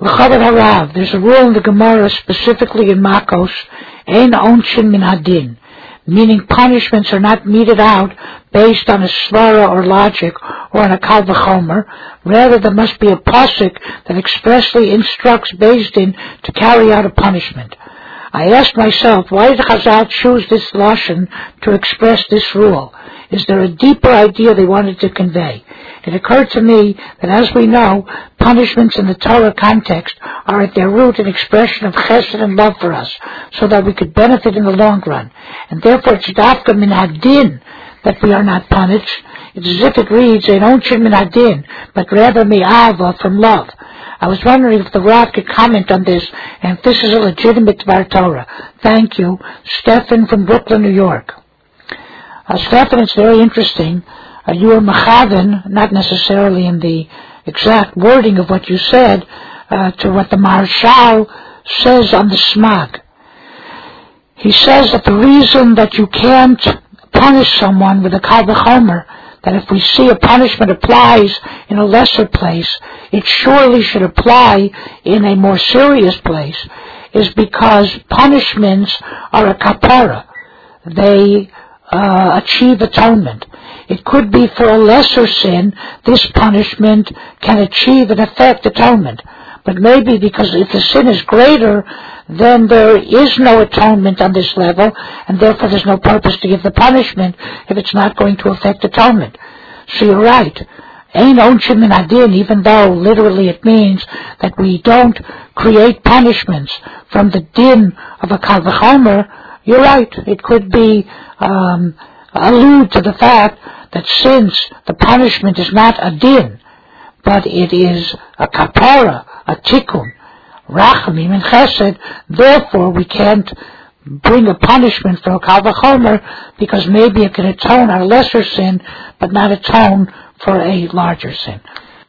L'chavod harav, there's a rule in the Gemara, specifically in Makos, ein onshin min hadin, meaning punishments are not meted out based on a svara or logic or on a kal v'chomer. Rather, there must be a pasuk that expressly instructs Beis Din to carry out a punishment. I asked myself, why did Chazal choose this lashon to express this rule? Is there a deeper idea they wanted to convey? It occurred to me that, as we know, punishments in the Torah context are at their root an expression of chesed and love for us, so that we could benefit in the long run. And therefore it's dafka min hadin that we are not punished. It's as if it reads, ein onshin min hadin, but rather mi'ava, from love. I was wondering if the Rav could comment on this, and if this is a legitimate Dvar Torah. Thank you. Stephan from Brooklyn, New York. Stephan, it's very interesting. You are mechaven, not necessarily in the exact wording of what you said, to what the Maharshal says on the Smag. He says that the reason that you can't punish someone with a kal v'chomer, that if we see a punishment applies in a lesser place, it surely should apply in a more serious place, is because punishments are a kapara. They achieve atonement. It could be for a lesser sin, this punishment can achieve and effect atonement. But maybe because if the sin is greater, then there is no atonement on this level, and therefore there's no purpose to give the punishment if it's not going to affect atonement. So you're right. Ein onshin min hadin, even though literally it means that we don't create punishments from the din of a kal v'chomer, you're right. It could be allude to the fact that since the punishment is not a din, but it is a kapara, a tikkun, rachamim and chesed, therefore we can't bring a punishment for a kal v'chomer, because maybe it can atone our lesser sin, but not atone for a larger sin.